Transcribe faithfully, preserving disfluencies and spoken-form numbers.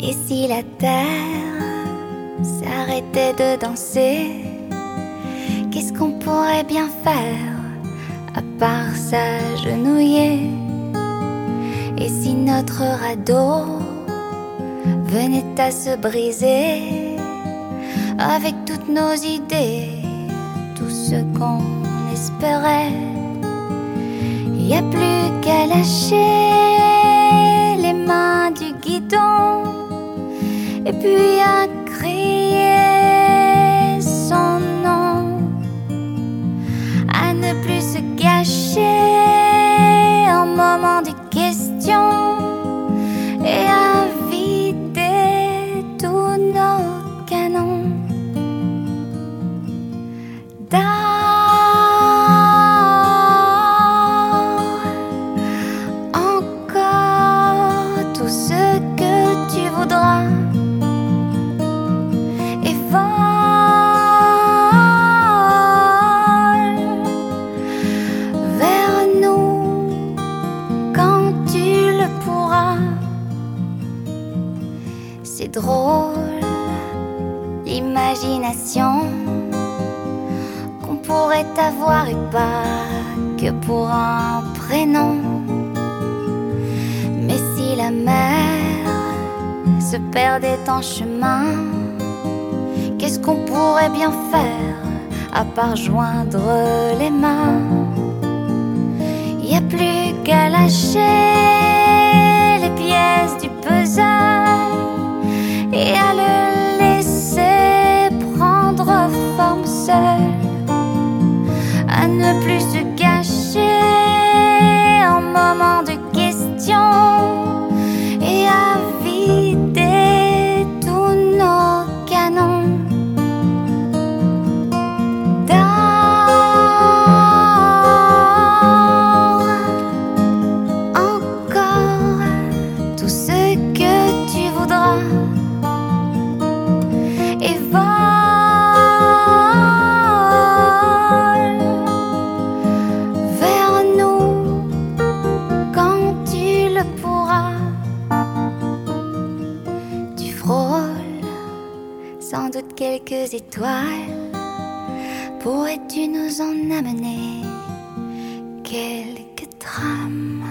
Et si la terre s'arrêtait de danser, qu'est-ce qu'on pourrait bien faire à part s'agenouiller? Et si notre radeau venait à se briser, avec toutes nos idées, tout ce qu'on espérait, y a plus qu'à lâcher les mains du guidon et puis à crier son nom, à ne plus se gâcher en moment de question et à vider tous nos canons. Dors encore tout ce que tu voudras et vole vers nous quand tu le pourras. C'est drôle, l'imagination qu'on pourrait avoir et pas que pour un prénom. Mais si la mer se perdait en chemin, qu'est-ce qu'on pourrait bien faire à part joindre les mains? Y a plus qu'à lâcher les pièces du puzzle et à le laisser prendre forme seul, à ne plus se gâcher en moment de question et à vider tous nos canons. Dors encore tout ce que tu voudras et vole vers nous quand tu le pourras. Tu frôles sans doute quelques étoiles. Pourrais-tu nous en amener quelques trames?